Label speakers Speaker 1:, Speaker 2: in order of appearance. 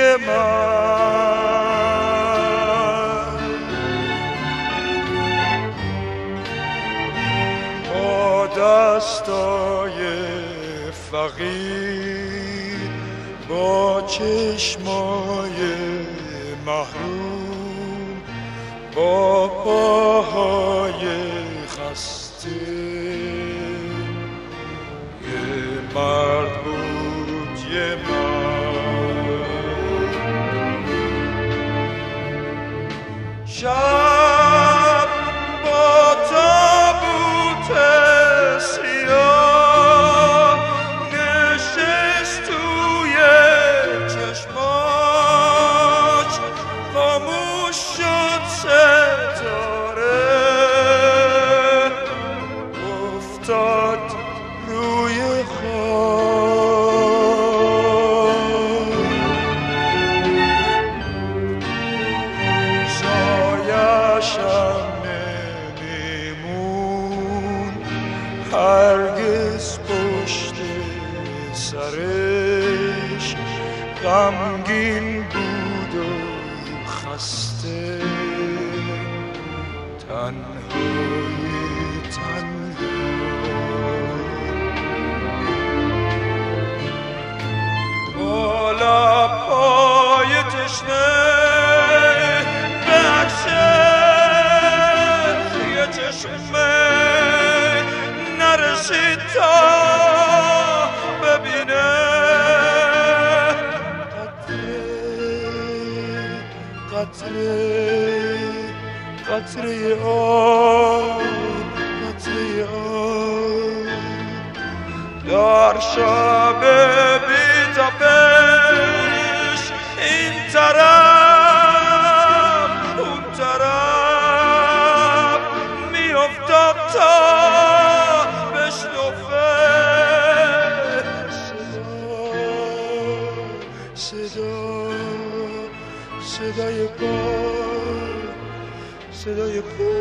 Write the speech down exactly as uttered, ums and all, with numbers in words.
Speaker 1: من با دستای فقیر با چشمای محروم با پاهای خسته یه مرد بود یه مرد شب با تابوت سیاه نشست توی چشماش خاموش شد ستاره افتاد روی خاک سایه‌شم نمیمون هرگز پشت سرش غمگین بود و خسته تنهایی تنهایی بالا پای تشنه بخشه یه چشمه نرسید تا ببینه قطره قطره آب قطره آب در شب بی تابش این طرف اون طرف میافتاد تا بشنفه صدا صدا صدای پا صدای پا